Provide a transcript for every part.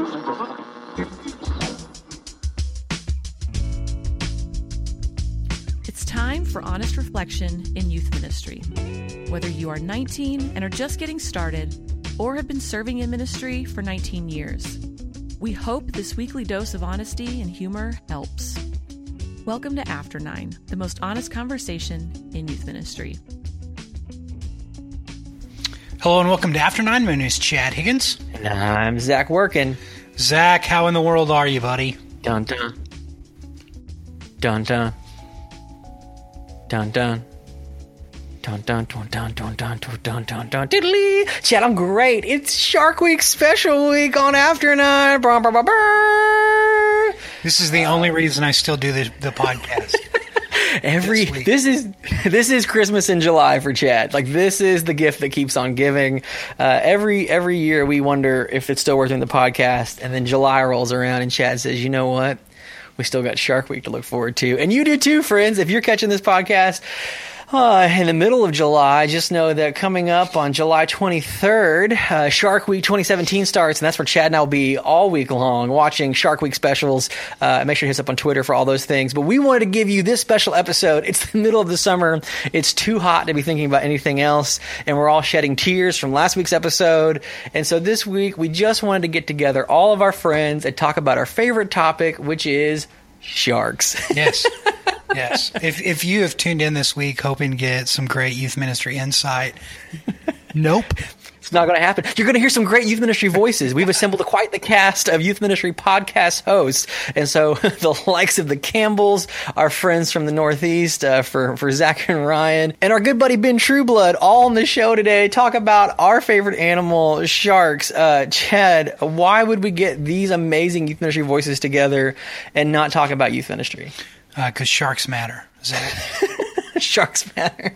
It's time for honest reflection in youth ministry. Whether you are 19 and are just getting started, or have been serving in ministry for 19 years, we hope this weekly dose of honesty and humor helps. Welcome to After 9, the most honest conversation in youth ministry. Hello and welcome to After 9. My name is Chad Higgins. And I'm Zach Workin. Zach, how in the world are you, buddy? Dun dun. Dun dun. Dun dun. Dun dun dun dun dun dun dun dun dun dun diddly. Chad, I'm great. It's Shark Week special week on After 9. Brr, brr, brr, brr. This is the only reason I still do the podcast. This is Christmas in July for Chad. Like, this is the gift that keeps on giving. Every year we wonder if it's still worth doing the podcast, and then July rolls around and Chad says, you know what? We still got Shark Week to look forward to. And you do too, friends. If you're catching this podcast in the middle of July, just know that coming up on July 23rd, Shark Week 2017 starts, and that's where Chad and I will be all week long watching Shark Week specials. Make sure to hit us up on Twitter for all those things. But we wanted to give you this special episode. It's the middle of the summer. It's too hot to be thinking about anything else, and we're all shedding tears from last week's episode. And so this week, we just wanted to get together all of our friends and talk about our favorite topic, which is sharks. Yes. Yes. If you have tuned in this week hoping to get some great youth ministry insight, nope. It's not going to happen. You're going to hear some great youth ministry voices. We've assembled quite the cast of youth ministry podcast hosts. And so the likes of the Campbells, our friends from the Northeast, for Zach and Ryan, and our good buddy Ben Trueblood, all on the show today, talk about our favorite animal, sharks. Chad, why would we get these amazing youth ministry voices together and not talk about youth ministry? Because sharks matter, Zach. Sharks matter.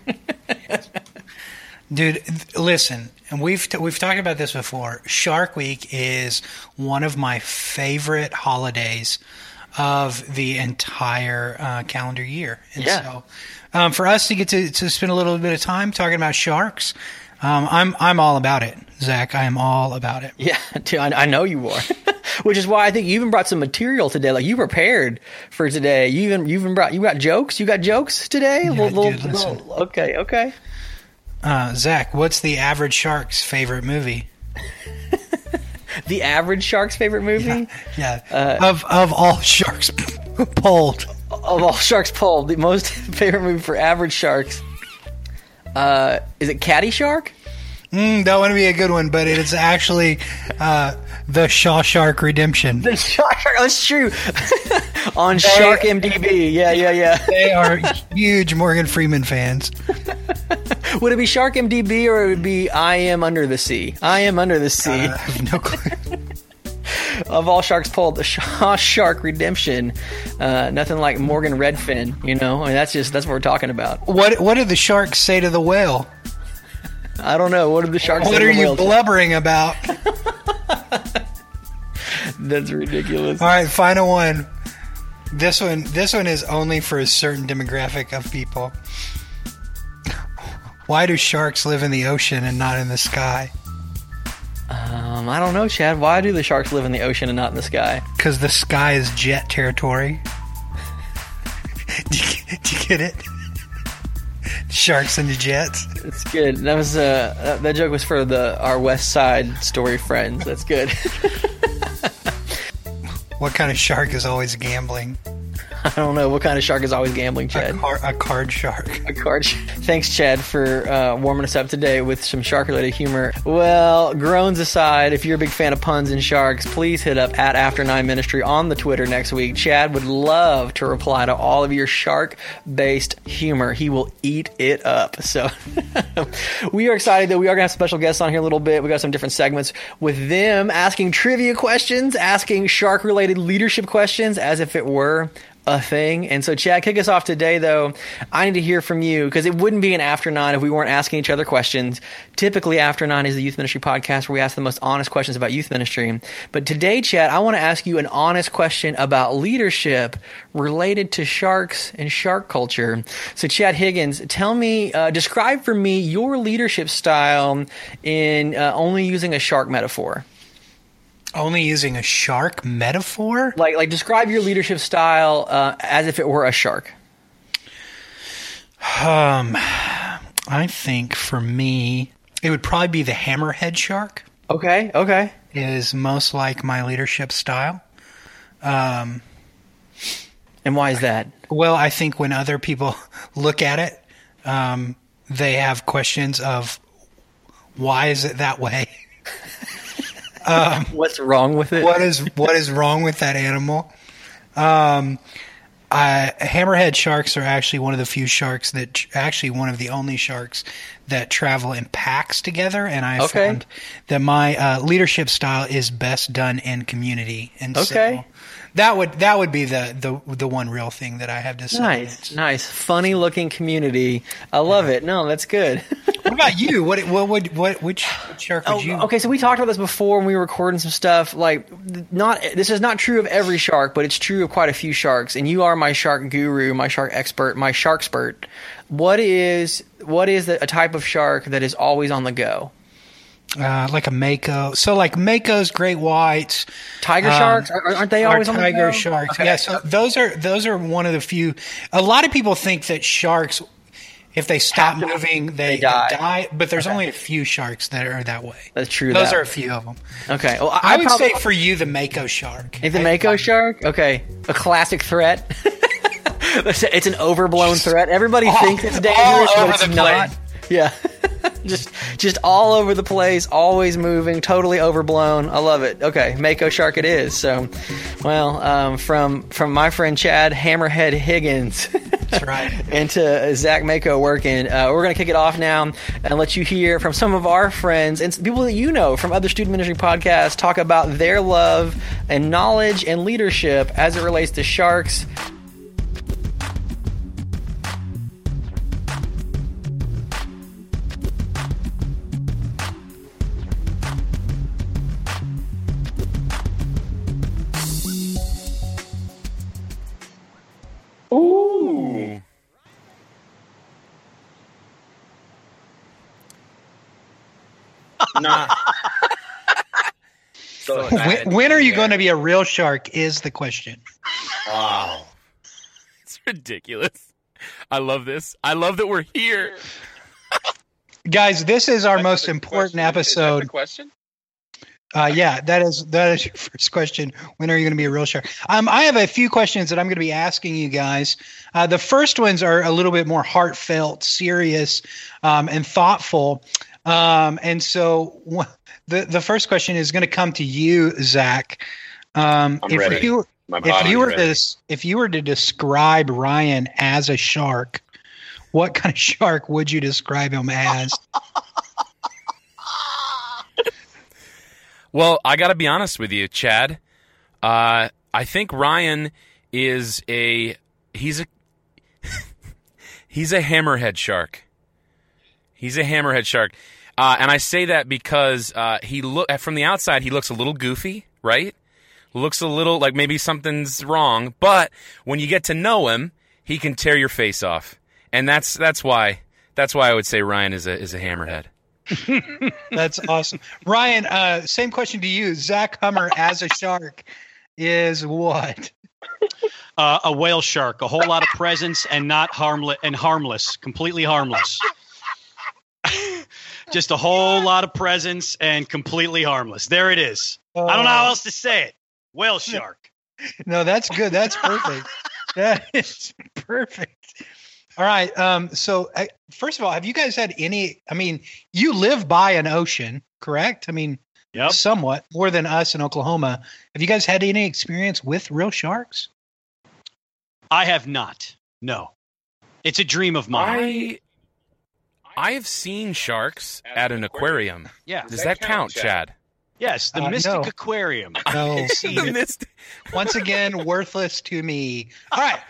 Dude, listen, and we've talked about this before. Shark Week is one of my favorite holidays of the entire calendar year. And yeah. So for us to get to spend a little bit of time talking about sharks, I'm all about it, Zach. I am all about it. Yeah, I know you are. Which is why I think you even brought some material today. Like, you prepared for today. You got jokes. You got jokes today. Yeah, dude, listen. Okay. Zach, what's the average shark's favorite movie? The average shark's favorite movie? Yeah. Of all sharks polled. Of all sharks polled, the most favorite movie for average sharks. Is it Caddyshark? That would be a good one, but it's actually the Shawshark Redemption. The Shawshark, that's true. On Shark MDB, yeah. They are huge Morgan Freeman fans. Would it be Shark MDB or it would be I Am Under the Sea? I Am Under the Sea. I have no clue. Of all sharks polled, the Shawshark Redemption. Nothing like Morgan Redfin, you know? I mean, that's what we're talking about. What did the sharks say to the whale? I don't know. What did the sharks say What to are the you whale? blubbering about? That's ridiculous. All right, final one. This one is only for a certain demographic of people. Why do sharks live in the ocean and not in the sky? I don't know, Chad. Why do the sharks live in the ocean and not in the sky? Because the sky is jet territory. Do you get it? Sharks and the jets. That's good. That was that joke was for our West Side Story friends. That's good. What kind of shark is always gambling? I don't know. What kind of shark is always gambling, Chad? A card shark. A card. Thanks, Chad, for warming us up today with some shark-related humor. Well, groans aside, if you're a big fan of puns and sharks, please hit up at After 9 Ministry on the Twitter next week. Chad would love to reply to all of your shark-based humor. He will eat it up. So we are excited that we are going to have special guests on here a little bit. We got some different segments with them asking trivia questions, asking shark-related leadership questions as if it were a thing. And so, Chad, kick us off today, though. I need to hear from you, because it wouldn't be an After 9 if we weren't asking each other questions. Typically, After 9 is the youth ministry podcast where we ask the most honest questions about youth ministry. But today, Chad, I want to ask you an honest question about leadership related to sharks and shark culture. So, Chad Higgins, tell me, describe for me your leadership style in only using a shark metaphor. Only using a shark metaphor? Like describe your leadership style as if it were a shark. I think for me, it would probably be the hammerhead shark. Okay. Is most like my leadership style. And why is that? Well, I think when other people look at it, they have questions of why is it that way? What's wrong with it? What is wrong with that animal? Hammerhead sharks are actually one of the few sharks that actually one of the only sharks that travel in packs together, and I found that my leadership style is best done in community. And so that would be the one real thing that I have to say. Nice, funny looking community. I love it. No, that's good. What about you? Which shark would you? Okay, so we talked about this before when we were recording some stuff. This is not true of every shark, but it's true of quite a few sharks. And you are my shark guru, my shark expert, my sharkspert. What is a type of shark that is always on the go? Like a mako. So like makos, great whites, tiger sharks. Aren't they always on the go? Tiger sharks? Okay. Yeah. So those are one of the few. A lot of people think that sharks, if they stop moving, they die. But there's only a few sharks that are that way. That's true. Those are a few of them. Okay. Well, I would say for you, the mako shark. The mako shark? Okay. A classic threat. It's an overblown threat. Everybody thinks it's dangerous, but it's not. Yeah. just all over the place, always moving, totally overblown. I love it. Okay, mako shark it is. So, well, from my friend Chad Hammerhead Higgins, that's right, and to Zach Mako working, we're going to kick it off now and let you hear from some of our friends and people that you know from other student ministry podcasts talk about their love and knowledge and leadership as it relates to sharks. Ooh. Nah. When are you going to be a real shark is the question. Wow. It's ridiculous. I love this. I love that we're here. Guys, this is our most important episode. Is that the question? Yeah, that is your first question. When are you going to be a real shark? I have a few questions that I'm going to be asking you guys. The first ones are a little bit more heartfelt, serious, and thoughtful. And so the first question is going to come to you, Zach. If you were to describe Ryan as a shark, what kind of shark would you describe him as? Well, I got to be honest with you, Chad. I think Ryan is he's a hammerhead shark. He's a hammerhead shark. And I say that because from the outside he looks a little goofy, right? Looks a little like maybe something's wrong, but when you get to know him, he can tear your face off. And that's why I would say Ryan is a hammerhead. That's awesome. Ryan, same question to you. Zach Hummer as a shark is what? A whale shark, a whole lot of presence and not harmless, completely harmless. Just a whole lot of presence and completely harmless. There it is. I don't know how else to say it. Whale shark. No, that's good. That's perfect. That is perfect. All right. So first of all, have you guys had any, you live by an ocean, correct? Yep. Somewhat more than us in Oklahoma. Have you guys had any experience with real sharks? I have not. No. It's a dream of mine. I have seen sharks at an aquarium. Yeah. Does that count, Chad? Yes, the Mystic no. Aquarium. No. Once again, worthless to me. All right.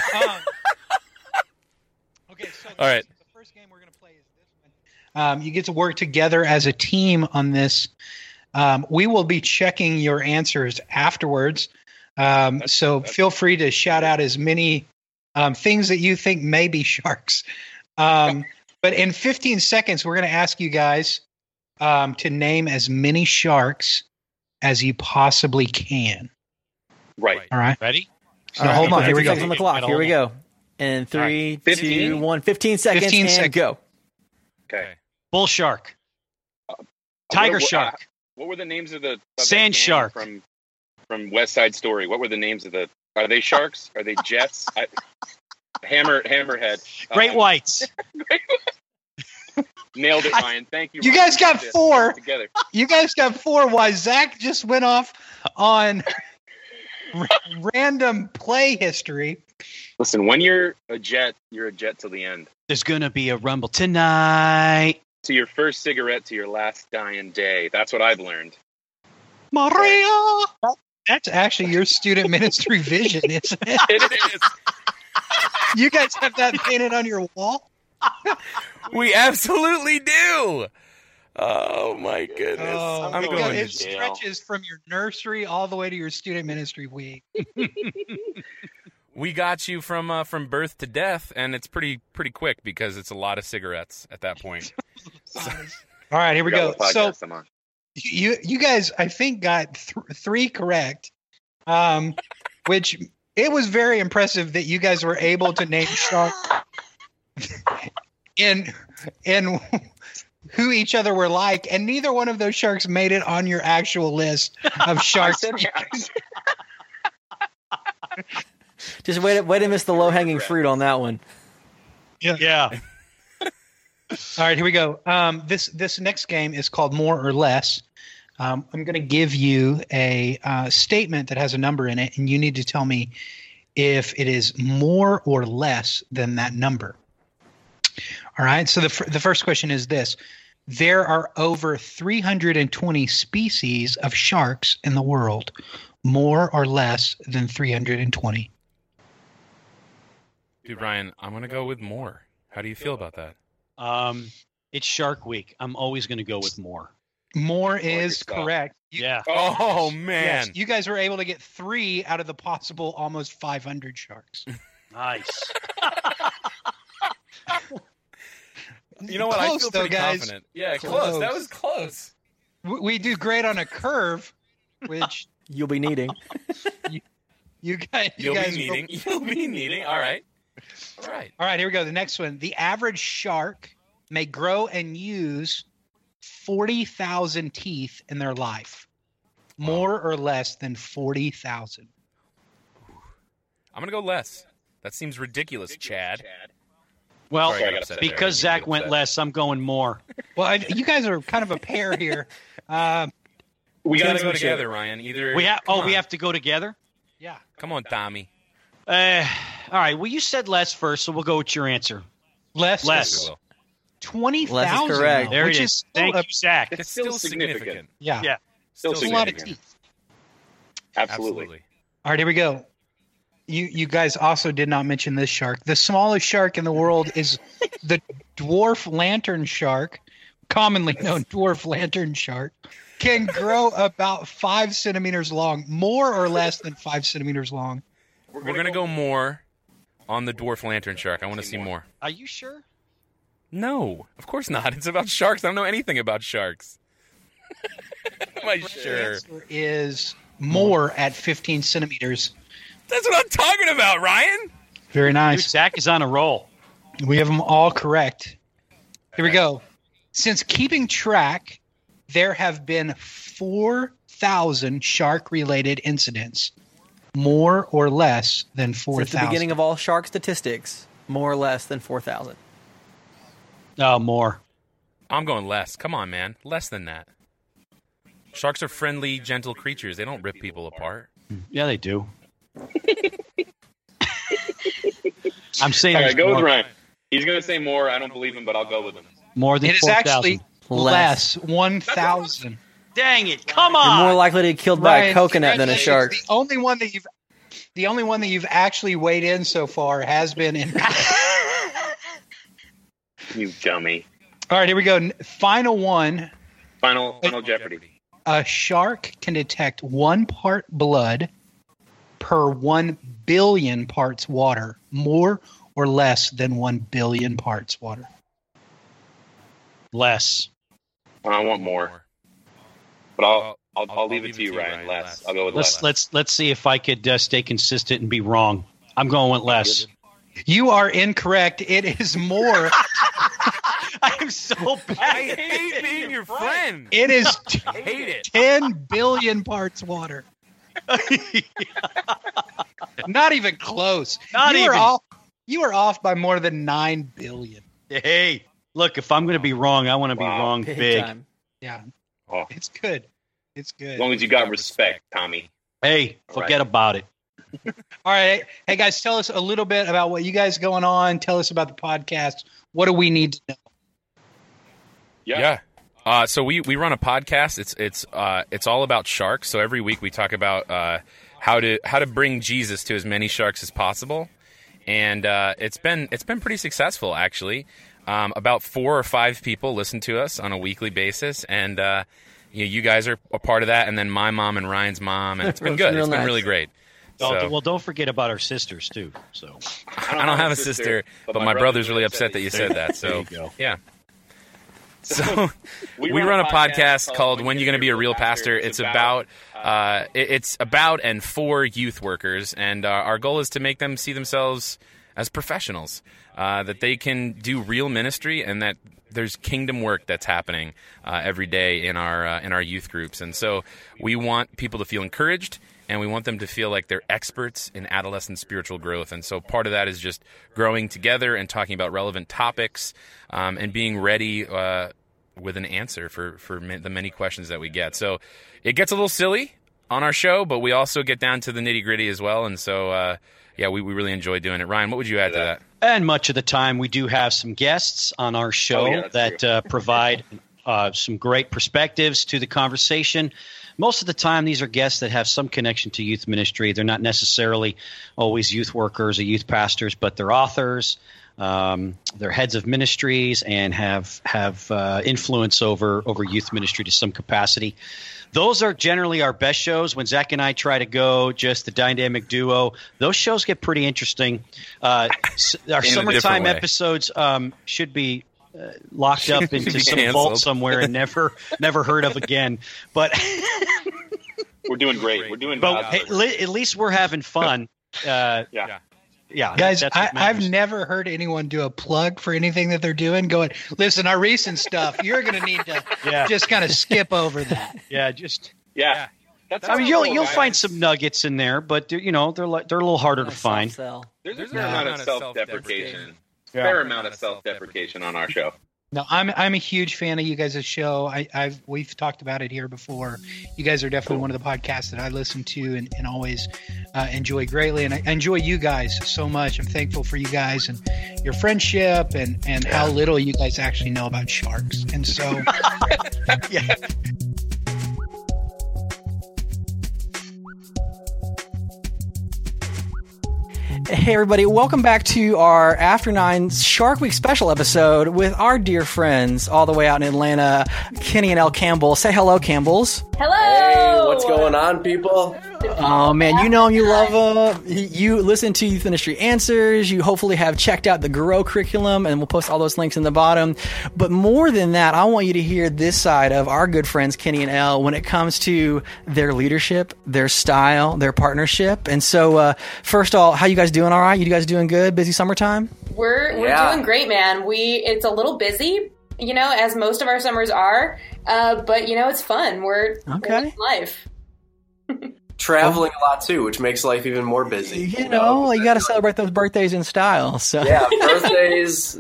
Okay, so all right. The first game we're going to play is this one. You get to work together as a team on this. We will be checking your answers afterwards. So feel free to shout out as many things that you think may be sharks. But in 15 seconds, we're going to ask you guys to name as many sharks as you possibly can. Right. All right. Ready? So hold on. Here we go. 15 seconds on the clock. Here we go. And 3, 2, 1. 15 seconds 15 and seconds. go. Okay. Bull shark. Tiger shark. What were the names of the Sand gang shark. from West Side Story? What were the names of the? Are they sharks? Are they jets? Hammerhead. Great whites. Nailed it, Ryan. Thank you. You Ryan. guys got We did it. 4. Together. You guys got 4. Why Zach just went off on random play history. Listen, when you're a jet till the end. There's gonna be a rumble tonight. To your first cigarette, to your last dying day. That's what I've learned. Maria. That's actually your student ministry vision, isn't it? It is. You guys have that painted on your wall? We absolutely do. Oh my goodness! Oh, I'm my going God. to It jail. stretches from your nursery all the way to your student ministry week. We got you from birth to death, and it's pretty quick because it's a lot of cigarettes at that point. All right, here we go. Forgot what So podcast I'm on. you guys, I think, got 3 correct, which it was very impressive that you guys were able to name sharks and who each other were like, and neither one of those sharks made it on your actual list of sharks. Just way to miss the low-hanging fruit on that one. Yeah. All right, here we go. This next game is called More or Less. I'm going to give you a statement that has a number in it, and you need to tell me if it is more or less than that number. All right, so the first question is this. There are over 320 species of sharks in the world, more or less than 320. Dude, Ryan, I'm going to go with more. How do you feel about that? It's Shark Week. I'm always gonna go with more. More your is stuff. correct. Yeah. Oh, man. Yes, you guys were able to get 3 out of the possible almost 500 sharks. Nice. You know what? Close, I feel though, pretty guys. confident. Yeah, Close. close. That was close. We do great on a curve, which You'll be needing. you guys. You'll guys be needing. You'll be needing. All right. All right. All right, here we go. The next one. The average shark may grow and use 40,000 teeth in their life. More or less than 40,000. I'm going to go less. That seems ridiculous, Chad. Well, Sorry, I got upset there. I because didn't Zach get went upset. less, I'm going more. Well, you guys are kind of a pair here. We We gotta got to go switch together, it. Ryan. Either We have. come Oh, on. we have to go together. Yeah. Come on, Tommy. All right. Well, you said less first, so we'll go with your answer. Less. Less. We will. 20,000. Less is correct. There which it is is. still Thank a, you, Zach. It's still significant. Yeah. Yeah. Still It's a lot of significant. teeth. Absolutely. All right, here we go. You guys also did not mention this shark. The smallest shark in the world is the dwarf lantern shark, commonly known dwarf lantern shark, can grow about 5 centimeters long, more or less than 5 centimeters long. We're going to go more on the dwarf lantern shark. I want to see more. Are you sure? No, of course not. It's about sharks. I don't know anything about sharks. Am I The sure? answer is more at 15 centimeters. That's what I'm talking about, Ryan. Very Dude, nice. Zach is on a roll. We have them all correct. Here we go. Since keeping track, there have been 4,000 shark-related incidents, more or less than Since 4,000. the beginning of all shark statistics, more or less than 4,000. Oh, more. I'm going less. Come on, man. Less than that. Sharks are friendly, gentle creatures. They don't rip people apart. Yeah, they do. I'm saying All right, there's go with more, Ryan. He's going to say more. I don't believe him, but I'll go with him. more than It is 4,000. actually less, 1,000. Dang it! Come You're on. more likely to get killed by a Ryan, coconut than a shark. congratulations. The only one that you've actually weighed in so far has been in. You dummy. All right, here we go. Final one. Final Jeopardy. A shark can detect 1 part blood per 1 billion parts water, more or less than 1 billion parts water. Less. I want more, but I'll leave it to you, Ryan. Les. I'll go with Les. Let's see if I could stay consistent and be wrong. I'm going with Les. You are incorrect. It is more. I am so bad. I hate being your friend. It is I hate it. 10 billion parts water. Not even close. You are off by more than 9 billion. Hey, look, if I'm going to be wrong, I want to be wrong big. Time. Yeah. Oh. It's good. It's good. As long as you got respect, Tommy. Hey, forget about it. All right. Hey, guys, tell us a little bit about what you guys going on. Tell us about the podcast. What do we need to know? Yeah. So we run a podcast. It's all about sharks. So every week we talk about how to bring Jesus to as many sharks as possible, and it's been pretty successful actually. About 4 or 5 people listen to us on a weekly basis, and you guys are a part of that. And then my mom and Ryan's mom, and it's been good. It's been really great. So, Well, don't forget about our sisters too. So I don't have a sister, but my brother's really upset that you said that. So there you go. Yeah. So we run a podcast called "When You Gonna Be a Real Pastor." It's about and for youth workers, and our goal is to make them see themselves as professionals, that they can do real ministry, and that there's kingdom work that's happening every day in our youth groups. And so we want people to feel encouraged, and we want them to feel like they're experts in adolescent spiritual growth. And so part of that is just growing together and talking about relevant topics, and being ready with an answer for the many questions that we get. So it gets a little silly on our show, but we also get down to the nitty-gritty as well. And so, we really enjoy doing it. Ryan, what would you add to that? And much of the time, we do have some guests on our show that provide some great perspectives to the conversation. Most of the time, these are guests that have some connection to youth ministry. They're not necessarily always youth workers or youth pastors, but they're authors. They're heads of ministries and have influence over youth ministry to some capacity. Those are generally our best shows. When Zach and I try to go just the dynamic duo, those shows get pretty interesting. Our summertime episodes should be locked up into some vault somewhere and never heard of again. But we're doing great. We're doing. But at least we're having fun. Yeah, guys, I've never heard anyone do a plug for anything that they're doing. Going, listen, our recent stuff, you're going to need to just kind of skip over that. Yeah. I mean, you'll find some nuggets in there, but they're a little harder to find. There's a fair amount of self-deprecation. Fair amount of self-deprecation on our show. No, I'm a huge fan of you guys' show. We've talked about it here before. You guys are definitely one of the podcasts that I listen to and always enjoy greatly. And I enjoy you guys so much. I'm thankful for you guys and your friendship and how little you guys actually know about sharks. And so, yeah. Hey everybody, welcome back to our After 9 Shark Week special episode with our dear friends all the way out in Atlanta, Kenny and Elle Campbell. Say hello, Campbells. Hello! Hey, what's going on, people? Oh man, you know them, you love them. You listen to Youth Ministry Answers. You hopefully have checked out the Grow curriculum, and we'll post all those links in the bottom. But more than that, I want you to hear this side of our good friends Kenny and Elle when it comes to their leadership, their style, their partnership. And so, first of all, how you guys doing? All right? You guys doing good? Busy summertime? We're doing great, man. It's a little busy, as most of our summers are. But it's fun. We're living life. Traveling a lot too, which makes life even more busy. You got to celebrate those birthdays in style. So yeah, birthdays.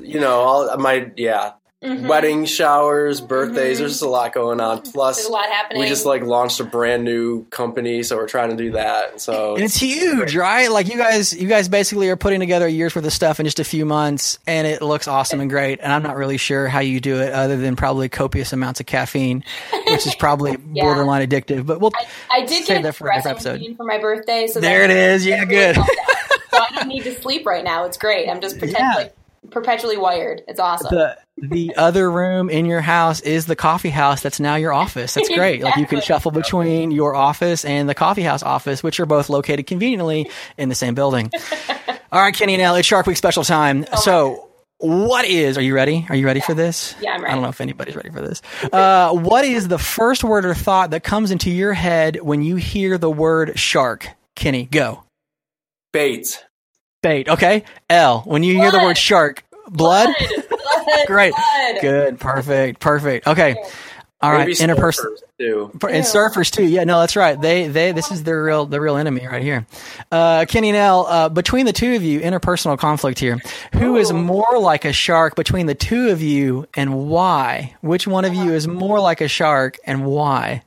Wedding showers, birthdays. There's just a lot going on. Plus, there's a lot happening. We just launched a brand new company, so we're trying to do that. So and it's huge, right? Like you guys basically are putting together a year's worth of stuff in just a few months, and it looks awesome and great. And I'm not really sure how you do it, other than probably copious amounts of caffeine, which is probably borderline addictive. But I did get an espresso machine for my birthday, so there it is. Yeah, good. So I don't need to sleep right now. It's great. I'm just perpetually wired. It's awesome. The other room in your house is the coffee house that's now your office. That's great. Exactly. You can shuffle between your office and the coffee house office, which are both located conveniently in the same building. All right, Kenny and Elle, it's Shark Week special time. So What is? Are you ready? Are you ready for this? Yeah, I'm ready. I don't know if anybody's ready for this. What is the first word or thought that comes into your head when you hear the word shark? Kenny, go. Bait. Bait. Okay. L. When you hear the word shark, blood. Great. Blood. Good. Perfect. Okay. All right. Maybe Interpersonal. too. And surfers too. Yeah, no, that's right. This is the real enemy right here. Kenny and Elle, between the two of you, interpersonal conflict here. Who is more like a shark between the two of you, and why? Which one of you is more like a shark, and why?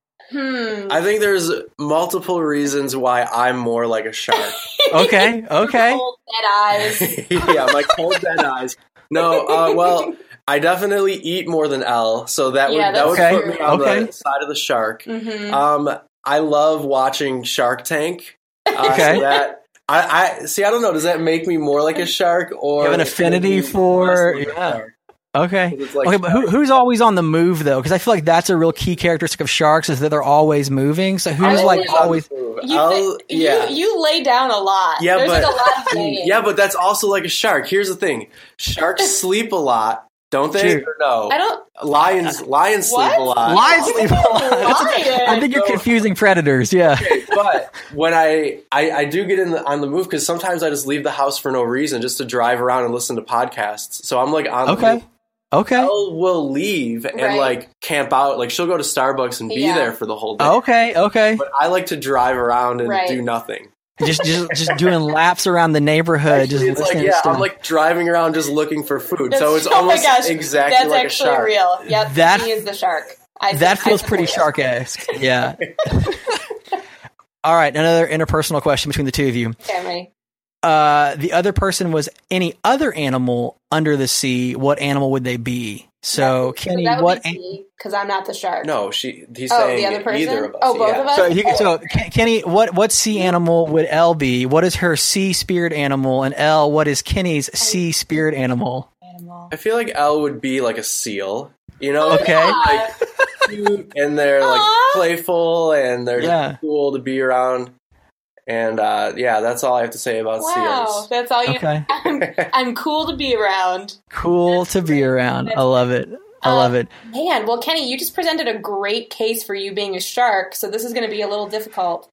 I think there's multiple reasons why I'm more like a shark. Okay. Cold dead eyes. Yeah, my cold dead eyes. No, well, I definitely eat more than Elle, so that would put me on the side of the shark. Mm-hmm. I love watching Shark Tank. Okay. So that I see. I don't know. Does that make me more like a shark, or you have an affinity for? Yeah. Okay. Like but who's always on the move though? Because I feel like that's a real key characteristic of sharks is that they're always moving. So who's always? You lay down a lot. Yeah, There's but like a lot of laying. yeah, but that's also like a shark. Here's the thing: sharks sleep a lot, don't they? Or no, I don't. Lions sleep a lot. Lions sleep a lot. I think you're confusing predators. Yeah. Okay, but when I do get on the move because sometimes I just leave the house for no reason, just to drive around and listen to podcasts. So I'm like on the move. Okay. Elle will leave and like camp out. Like she'll go to Starbucks and be there for the whole day. Okay. But I like to drive around and do nothing. Just doing laps around the neighborhood. Actually, just it's like I'm like driving around just looking for food. So it's almost exactly like a shark. That's actually real. Yep, he is the shark. That feels pretty shark-esque. Yeah. All right, another interpersonal question between the two of you. Okay, the other person was any other animal under the sea. What animal would they be? So, Kenny, what? Because I'm not the shark. No, he's saying the other person? either of us. Oh, both of us. So, Kenny, what sea animal would Elle be? What is her sea spirit animal? And Elle, what is Kenny's sea spirit animal? I feel like Elle would be like a seal. You know, like cute, and they're like playful, and they're just cool to be around. And that's all I have to say about seals. Wow, that's all you. Okay. I'm cool to be around. Cool to be around. I love it. I love it. Man, well, Kenny, you just presented a great case for you being a shark, so this is going to be a little difficult.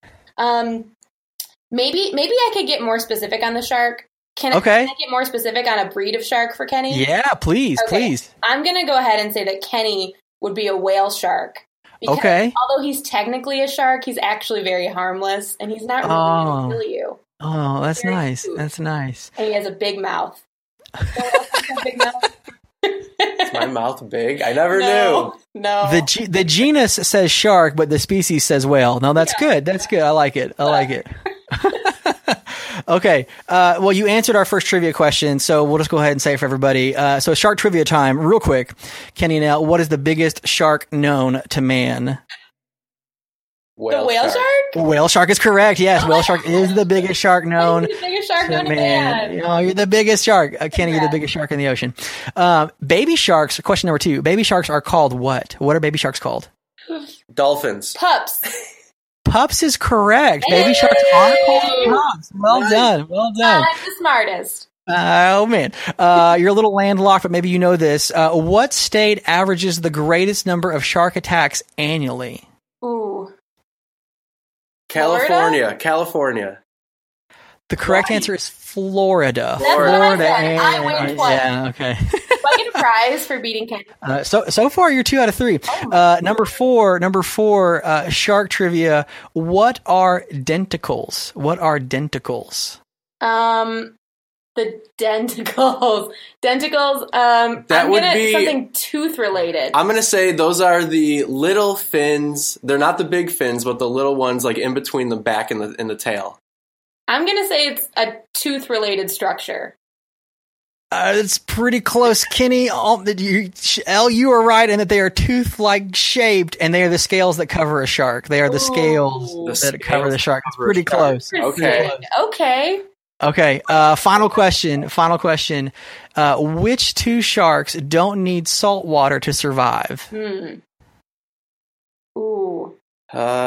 Maybe I could get more specific on the shark. Can I get more specific on a breed of shark for Kenny? Yeah, please. I'm going to go ahead and say that Kenny would be a whale shark. Because although he's technically a shark, he's actually very harmless, and he's not really going to kill you. Oh, that's very nice. cute. That's nice. And he has a big mouth. A big mouth? Is my mouth big? I never knew. No. The genus says shark, but the species says whale. No, that's good. That's good. I like it. Okay. Well, you answered our first trivia question, so we'll just go ahead and say it for everybody. So shark trivia time, real quick. Kenny and Elle, what is the biggest shark known to man? The whale shark? Whale shark is correct. Yes, whale shark is the biggest shark known. The biggest shark known to man. You're the biggest shark. Kenny, you're the biggest shark in the ocean. Baby sharks, question number 2. Baby sharks are called what? What are baby sharks called? Dolphins. Pups. Pups is correct. Baby sharks are called pups. Well done. I'm the smartest. Oh, man. You're a little landlocked, but maybe you know this. What state averages the greatest number of shark attacks annually? Ooh. California. The correct answer is Florida. Florida. I win twice. Yeah, okay. Do I get a prize for beating Kenny? So far, you're 2 out of 3. Number four, shark trivia. What are denticles? The denticles. That would be something tooth related. I'm gonna say those are the little fins. They're not the big fins, but the little ones, like in between the back and the tail. I'm gonna say it's a tooth related structure. It's pretty close, Kenny. Elle, you are right in that they are tooth-like shaped, and they are the scales that cover a shark. They are the scales that cover the shark. It's pretty close. Okay. Final question. Which 2 sharks don't need salt water to survive? Ooh.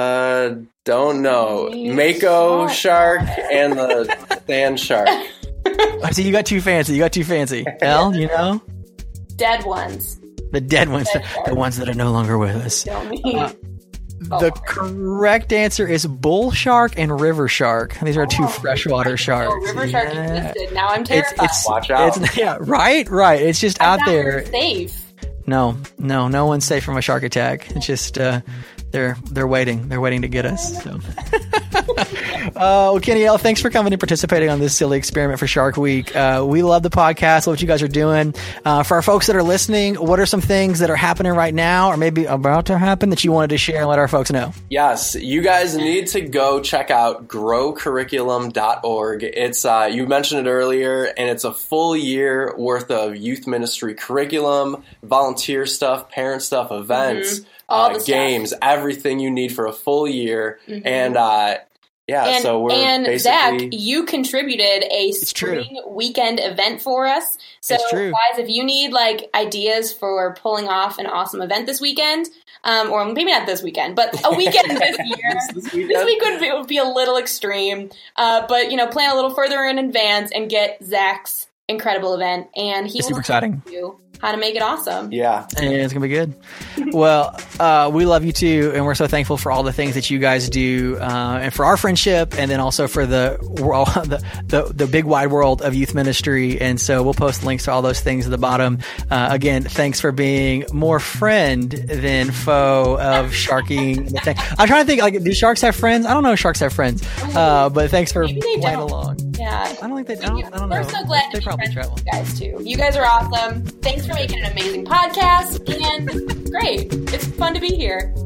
Don't know. Mako shark and the sand shark. So you got too fancy. Elle, you know? Dead ones. The dead ones. The ones that are no longer with us. The correct answer is bull shark and river shark. These are two freshwater sharks. Oh, river shark existed. Now I'm terrified. Watch out. Right. It's just out there. Safe. No one's safe from a shark attack. It's just they're waiting. They're waiting to get us. So. Kenny L, thanks for coming and participating on this silly experiment for Shark Week. We love the podcast, love what you guys are doing. For our folks that are listening, what are some things that are happening right now or maybe about to happen that you wanted to share and let our folks know? Yes, you guys need to go check out growcurriculum.org. It's you mentioned it earlier, and it's a full year worth of youth ministry curriculum, volunteer stuff, parent stuff, events, all the games, stuff. Everything you need for a full year. And so we're and basically... Zach, you contributed a spring weekend event for us. So guys, if you need like ideas for pulling off an awesome event this weekend, or maybe not this weekend, but a weekend this year, this week would be a little extreme. But plan a little further in advance and get Zach's incredible event, and he will super exciting. You how to make it awesome. Yeah. And it's going to be good. Well, we love you too, and we're so thankful for all the things that you guys do, and for our friendship, and then also for the big wide world of youth ministry. And so we'll post links to all those things at the bottom. Again, thanks for being more friend than foe of sharking. I'm trying to think, like, do sharks have friends? I don't know if sharks have friends, but thanks for playing along. Yeah. I don't think they don't. I don't know. We're so glad to be friends with you guys too. You guys are awesome. Thanks for making an amazing podcast, and great. It's fun to be here.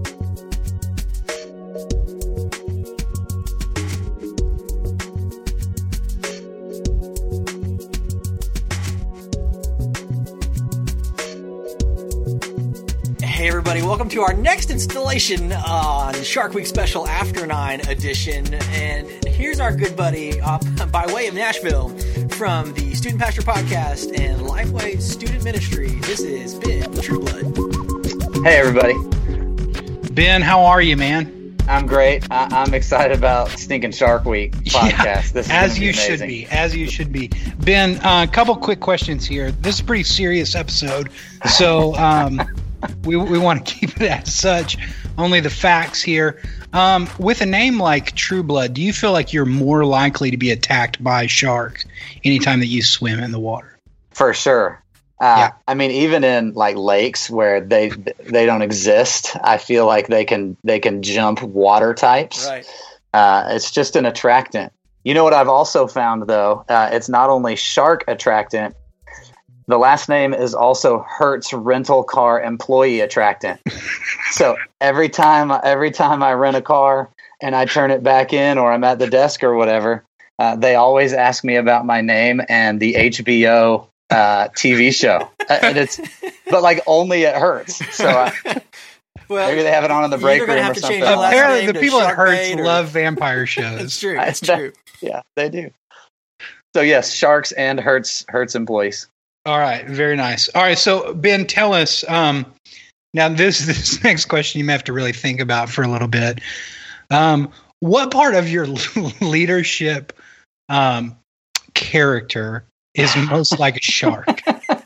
Hey everybody, welcome to our next installation on Shark Week Special After 9 edition. And here's our good buddy by way of Nashville from the Student Pastor Podcast and Lifeway Student Ministry. This is Ben Trueblood. Hey everybody. Ben, how are you, man? I'm great. I'm excited about Stinking Shark Week podcast. Yeah, this is as you should be. As you should be. Ben, a couple quick questions here. This is a pretty serious episode, so we want to keep it as such. Only the facts here. With a name like Trueblood, do you feel like you're more likely to be attacked by sharks anytime that you swim in the water? For sure. Yeah. I mean, even in like lakes where they don't exist, I feel like they can jump water types. Right. It's just an attractant. You know what I've also found though? It's not only shark attractant. The last name is also Hertz rental car employee attractant. So every time I rent a car and I turn it back in, or I'm at the desk or whatever, they always ask me about my name and the HBO TV show. But like only it hurts. So well, maybe they have it on in the break room or something. Apparently, the people at Hertz love vampire shows. It's true. It's true. Yeah, they do. So yes, sharks and Hertz employees. All right, very nice. All right, so Ben, tell us. Now, this next question you may have to really think about for a little bit. What part of your leadership character is most like a shark?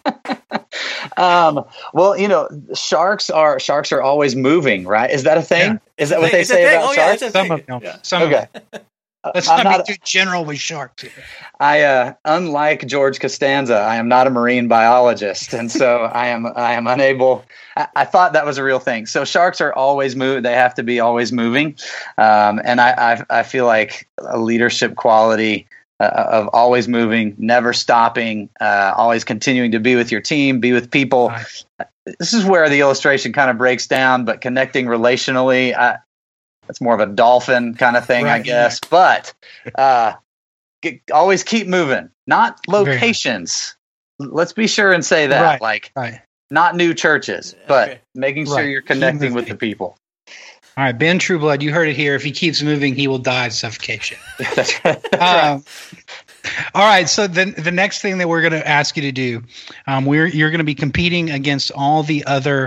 Well, sharks are always moving, right? Is that a thing? Yeah. Is that what they say about sharks? Some of them. Yeah. Some okay. Of them. Let's not be too general with sharks here. I, unlike George Costanza, I am not a marine biologist, and so I am unable. I thought that was a real thing. So sharks are always moving; they have to be always moving, and I feel like a leadership quality of always moving, never stopping, always continuing to be with your team, be with people. Right. This is where the illustration kind of breaks down, but connecting relationally. It's more of a dolphin kind of thing, right, I guess. Yeah. But always keep moving, not locations. Let's be sure and say that. Right. Not new churches, but making sure you're connecting with the people. All right, Ben Trueblood, you heard it here. If he keeps moving, he will die of suffocation. That's right. All right, so the next thing that we're going to ask you to do, you're going to be competing against all the other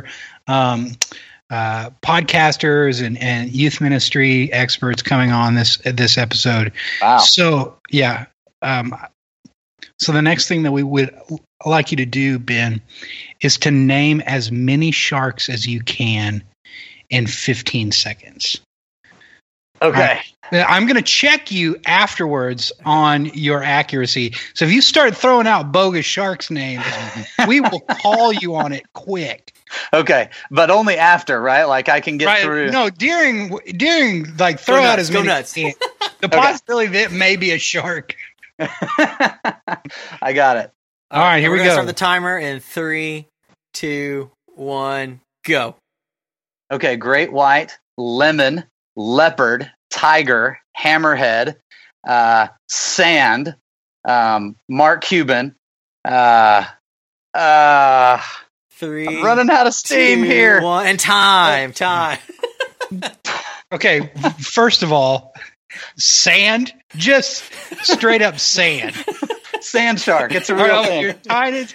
podcasters and youth ministry experts coming on this episode. Wow. So yeah, So the next thing that we would like you to do, Ben, is to name as many sharks as you can in 15 seconds. Okay. I'm going to check you afterwards on your accuracy. So if you start throwing out bogus sharks names, we will call you on it quick. Okay, but only after, right? Like I can get through. No, during like throw out as many. Nuts. The possibility that it may be a shark. I got it. All right, here we go. Start the timer in 3, 2, 1, go. Okay, great white, lemon, leopard, tiger, hammerhead, sand, Mark Cuban. 3. I'm running out of steam 2, here. 1, and time. Okay, first of all, sand, just straight up sand. Sand shark. It's a real thing. You're tiny.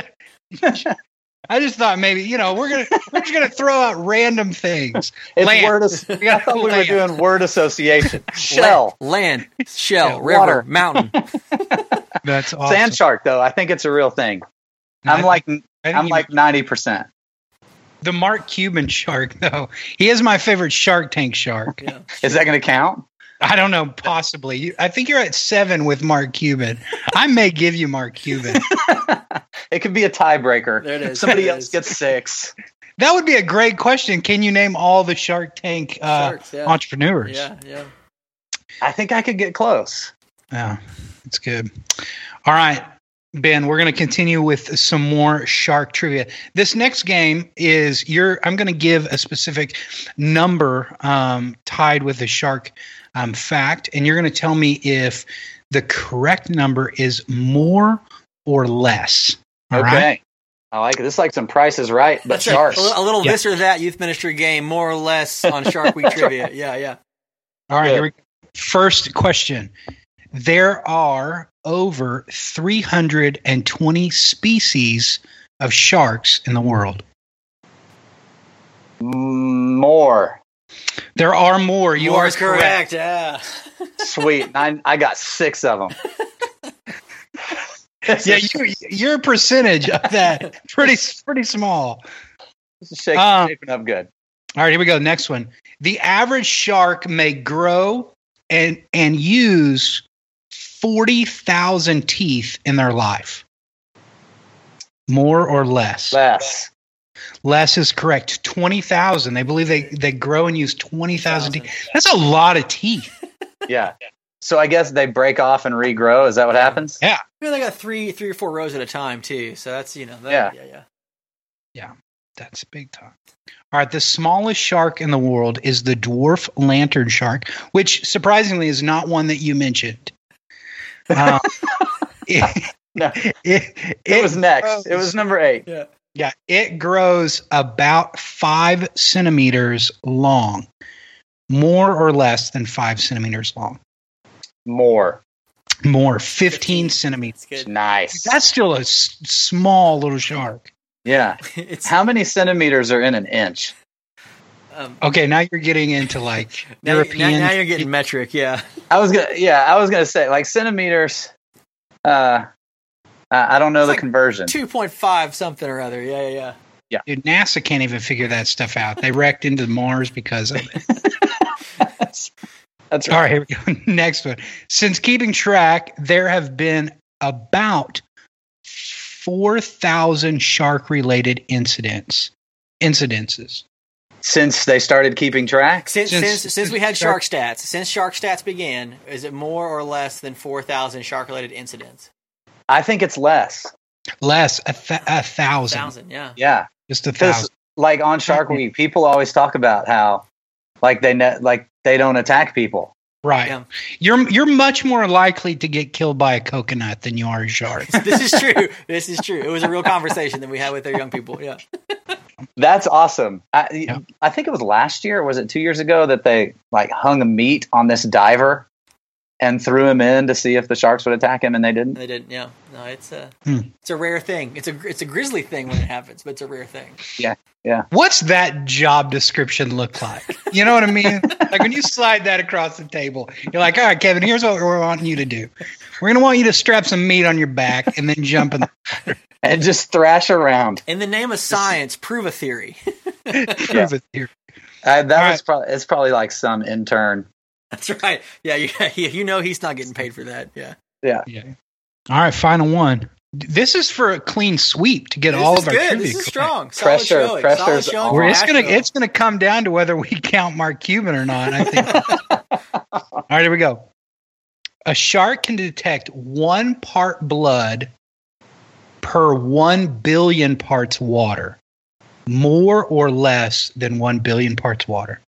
I just thought maybe we're just gonna throw out random things. It's Land. I thought we were doing word association. Shell, land, shell, river, water, mountain. That's awesome. Sand shark, though. I think it's a real thing. I'm like 90%. The Mark Cuban shark, though. He is my favorite Shark Tank shark. Yeah. Is that going to count? I don't know. Possibly. I think you're at 7 with Mark Cuban. I may give you Mark Cuban. It could be a tiebreaker. There it is. Somebody else gets 6. That would be a great question. Can you name all the Shark Tank Sharks, entrepreneurs? Yeah. I think I could get close. Yeah, it's good. All right, Ben, we're going to continue with some more shark trivia. This next game is I'm going to give a specific number tied with a shark fact, and you're going to tell me if the correct number is more or less. All okay. Right? I like it. This is like some Price is Right, but sharks. A little this or that youth ministry game, more or less on Shark Week trivia. Right. Yeah. All right, here we go. First question. There are over 320 species of sharks in the world. More. There are more. You more are is correct. Yeah. Sweet. I got 6 of them. Yeah, your percentage of that pretty small. This is shaping up good. All right, here we go. Next one. The average shark may grow and use 40,000 teeth in their life. More or less? Less. Less is correct. 20,000. They believe they grow and use 20,000 teeth. That's a lot of teeth. Yeah. So I guess they break off and regrow. Is that what happens? Yeah. They got three or four rows at a time too. So that's Yeah, that's big time. All right, the smallest shark in the world is the dwarf lantern shark, which surprisingly is not one that you mentioned. It was next. It was number 8. Yeah, it grows about 5 centimeters long, more or less than 5 centimeters long. More, 15 centimeters. Good. Nice. That's still a small little shark. Yeah. How many centimeters are in an inch? Okay, now you're getting into like European. Now you're getting metric. Yeah. I was gonna say like centimeters. I don't know the conversion. 2.5 something or other. Yeah. Dude, NASA can't even figure that stuff out. They wrecked into Mars because of it. That's right. All right, here we go. Next one. Since keeping track, there have been about 4,000 shark-related incidences. Since they started keeping track? Since we had Shark Stats. Since Shark Stats began, is it more or less than 4,000 shark-related incidents? I think it's less. Less, 1,000. 1,000, yeah. Yeah. Just 1,000. Like on Shark Week, people always talk about how like they don't attack people. Right. Yeah. You're much more likely to get killed by a coconut than you are a shark. This is true. It was a real conversation that we had with our young people. Yeah. That's awesome. I think it was last year, or was it 2 years ago, that they like hung a meat on this diver and threw him in to see if the sharks would attack him, and they didn't. They didn't. Yeah. No, it's a rare thing. It's a grisly thing when it happens, but it's a rare thing. Yeah. Yeah. What's that job description look like? You know what I mean? Like when you slide that across the table, you're like, all right, Kevin, here's what we're wanting you to do. We're going to want you to strap some meat on your back and then jump in the water. And just thrash around. In the name of science, prove a theory. Prove a theory. It's probably like some intern. That's right. Yeah, you know he's not getting paid for that. Yeah. All right, final one. This is for a clean sweep to get all of our trivia. This is strong. Pressure. It's gonna come down to whether we count Mark Cuban or not. I think. All right, here we go. A shark can detect 1 part blood per 1 billion parts water. More or less than 1 billion parts water.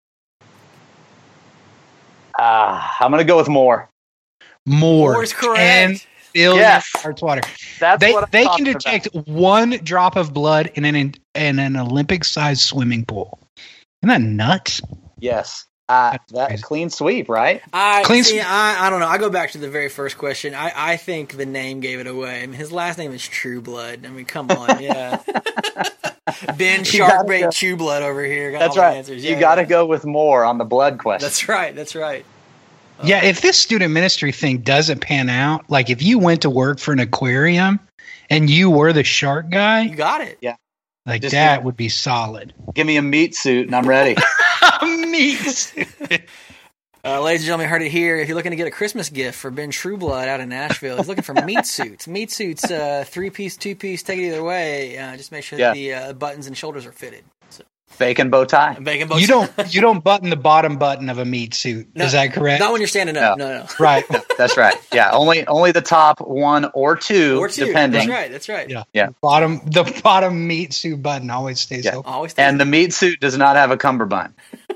I'm gonna go with more. More is correct. 10 billion parts water. They can detect 1 drop of blood in an Olympic-sized swimming pool. Isn't that nuts? Yes. That clean sweep, right? I don't know. I go back to the very first question. I think the name gave it away. I mean, his last name is Trueblood. I mean, come on, yeah. Ben Sharkbait Trueblood over here. That's right. Answers. You got to go with more on the blood question. That's right. Yeah, if this student ministry thing doesn't pan out, like if you went to work for an aquarium and you were the shark guy, you got it. Yeah. Like that would be solid. Give me a meat suit and I'm ready. Meat suit. Ladies and gentlemen, heard it here. If you're looking to get a Christmas gift for Ben Trueblood out in Nashville, he's looking for meat suits. Meat suits, 3-piece, 2-piece, take it either way. Just make sure that the buttons and shoulders are fitted. So. Bacon bow tie. You don't button the bottom button of a meat suit. No, is that correct? Not when you're standing up. No. Right. No, that's right. Yeah. Only the top 1 or 2, depending. That's right. Yeah. The bottom meat suit button always stays open. The meat suit does not have a cummerbund.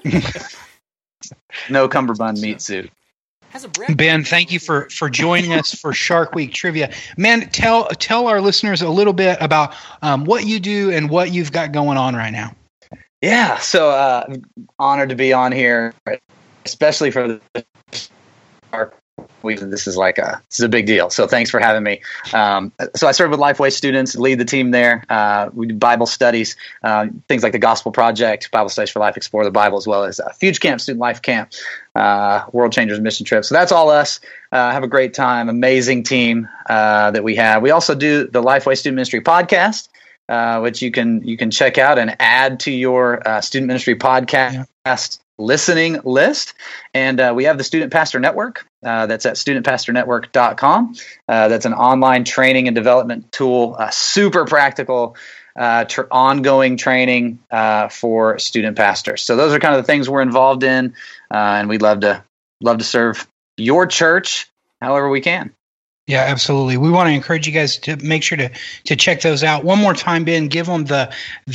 No cummerbund meat suit. Ben, thank you for joining us for Shark Week Trivia. Man, tell our listeners a little bit about what you do and what you've got going on right now. Yeah, so honored to be on here, especially for the Shark Week. This is a big deal. So thanks for having me. So I serve with Lifeway students, lead the team there. We do Bible studies, things like the Gospel Project, Bible Studies for Life, Explore the Bible, as well as Fuge Camp, Student Life Camp, World Changers Mission Trip. So that's all us. Have a great time. Amazing team that we have. We also do the Lifeway Student Ministry podcast, which you can check out and add to your student ministry podcast listening list. And we have the Student Pastor Network. That's at studentpastornetwork.com. That's an online training and development tool, super practical, ongoing training for student pastors. So those are kind of the things we're involved in, and we'd love to serve your church however we can. Yeah, absolutely. We want to encourage you guys to make sure to check those out. One more time, Ben, give them the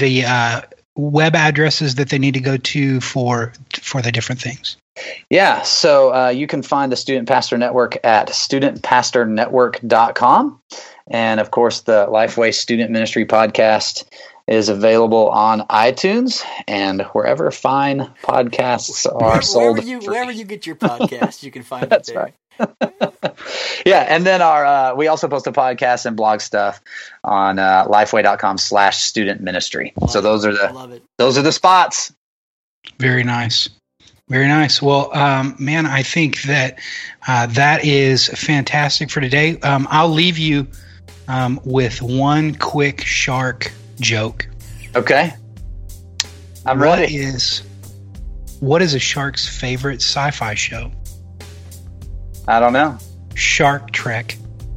web addresses that they need to go to for the different things. Yeah, so you can find the Student Pastor Network at studentpastornetwork.com. And, of course, the Lifeway Student Ministry podcast is available on iTunes and wherever fine podcasts are sold. Wherever you get your podcast, you can find it there. Right. Yeah, and then we also post a podcast and blog stuff on lifeway.com/student ministry. So those are the spots. Very nice. Very nice. Well, man, I think that that is fantastic for today. I'll leave you with one quick shark joke. Okay. I'm ready. What is a shark's favorite sci-fi show? I don't know. Shark Trek.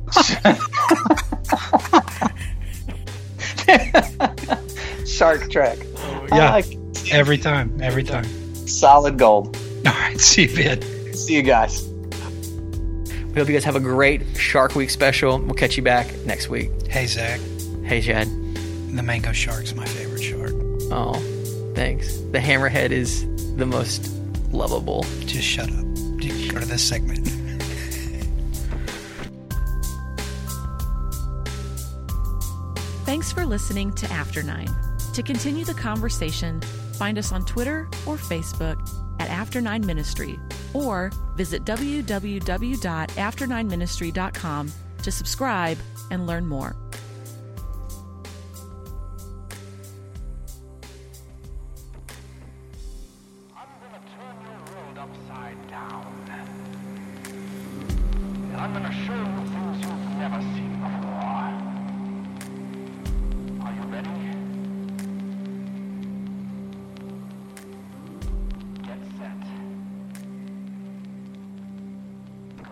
Shark Trek. Yeah. Every time. Solid gold. All right. See you, Ben. See you guys. We hope you guys have a great Shark Week special. We'll catch you back next week. Hey, Zach. Hey, Chad. The mango shark's my favorite shark. Oh, thanks. The hammerhead is the most lovable. Just shut up. Go to this segment. Thanks for listening to After 9. To continue the conversation, find us on Twitter or Facebook at After 9 Ministry or visit www.after9ministry.com to subscribe and learn more. I'm going to turn your world upside down. And I'm going to show you things you've never seen before. Are you ready? Get set. Go.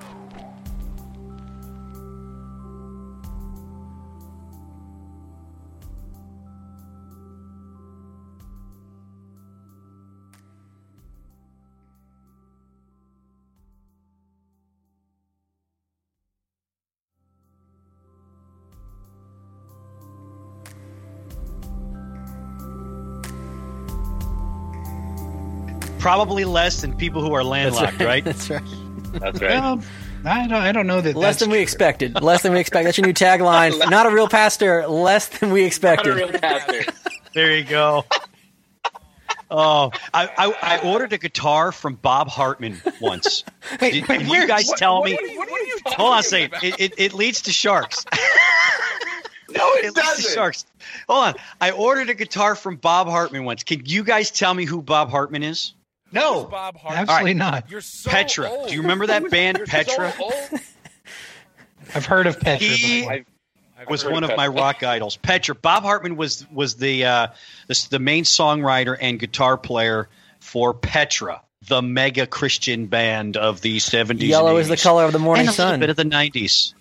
Probably less than people who are landlocked, right? That's right. That's right. Well, I don't know that. Less that's than we true. expected. Less than we expected. That's your new tagline. Not a real pastor. Less than we Not a expected. real pastor. There you go. Oh, I ordered a guitar from Bob Hartman once. Can you guys tell me? Hold on a second. It leads to Sharks. No, it Leads to doesn't. Sharks. Hold on. I ordered a guitar from Bob Hartman once. Can you guys tell me who Bob Hartman is? No, Bob Hartman. absolutely not. You're so Petra. old. Do you remember that band, You're Petra? so old. I've heard of Petra He- before. I've Was heard one of Petra. my rock idols. Petra. Bob Hartman was the main songwriter and guitar player for Petra, the mega Christian band of the 70s. Yellow and is the 80s. color of the morning and a little sun. bit of the 90s.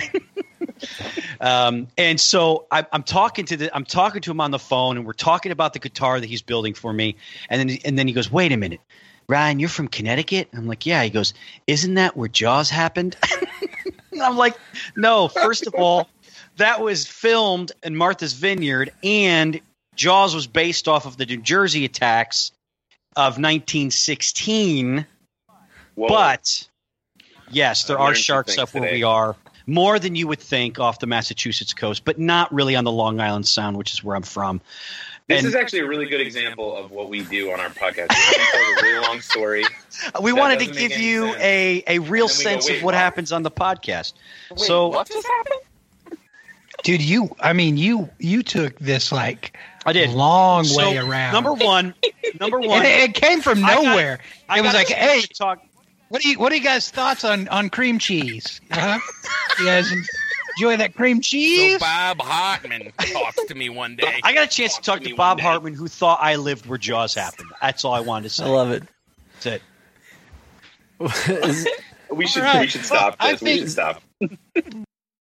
And so I'm talking to him on the phone, and we're talking about the guitar that he's building for me. And then he goes, "Wait a minute, Ryan, you're from Connecticut?" I'm like, "Yeah." He goes, "Isn't that where Jaws happened?" And I'm like, "No. First of all, that was filmed in Martha's Vineyard, and Jaws was based off of the New Jersey attacks of 1916. Whoa. But yes, there I are learned some sharks things up where today. we are." More than you would think off the Massachusetts coast, but not really on the Long Island Sound, which is where I'm from. This And is actually a really good example of what we do on our podcast. We tell a really long story. we that wanted to doesn't give make any you sense. a real And then we go, sense "Wait, of what what?" happens on the podcast. Wait, So what just happened? Dude, you took this like I did. long So, way around. Number one. And it came from I got- nowhere. I It was got a like, chance hey, to talk. what do you guys thoughts on cream cheese? Huh? You guys enjoy that cream So cheese? Bob Hartman talks to me one day. I got a chance to talk me to one Bob day. Hartman, who thought I lived where Jaws happened. That's all I wanted to say. I love it. That's it. We should All right. we should stop Well, I this. We think- should stop.